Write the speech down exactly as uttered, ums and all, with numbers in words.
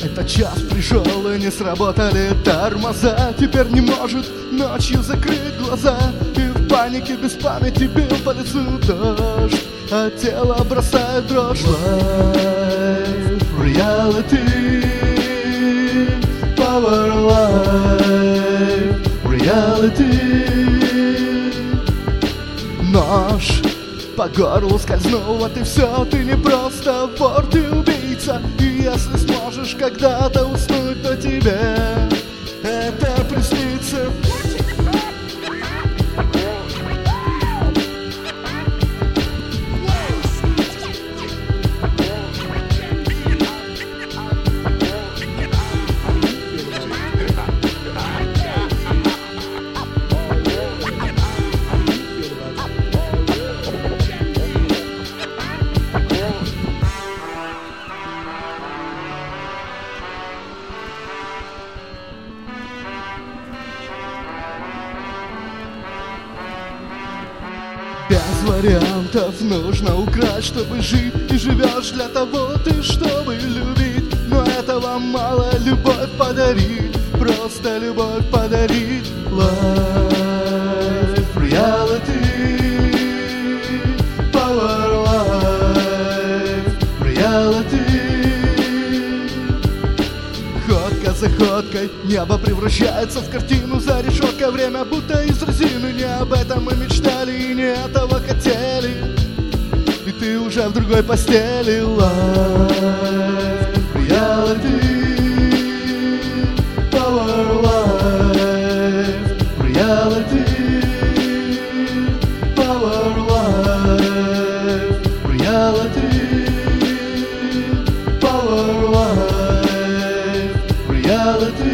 Этот час пришел и не сработали тормоза. Теперь не может ночью закрыть глаза. И в панике без памяти бил по лицу дождь, а тело бросает дрожь. Life, reality, power life, reality. Нож по горлу скользнул, вот и все. Ты не просто вор, ты убийца. И если сможешь когда-то уснуть, то тебе это приснится. Без вариантов нужно украсть, чтобы жить. И живешь для того ты, чтобы любить. Но этого мало, любовь подарить. Просто любовь подарить. Life, reality, power life, reality. Ходка за ходкой небо превращается в картину за решеткой. Время будто из резины. Не об этом мы мечтали и не этого хотели. И ты уже в другой постели. Life, reality, power life, reality, power life, reality, power life, reality.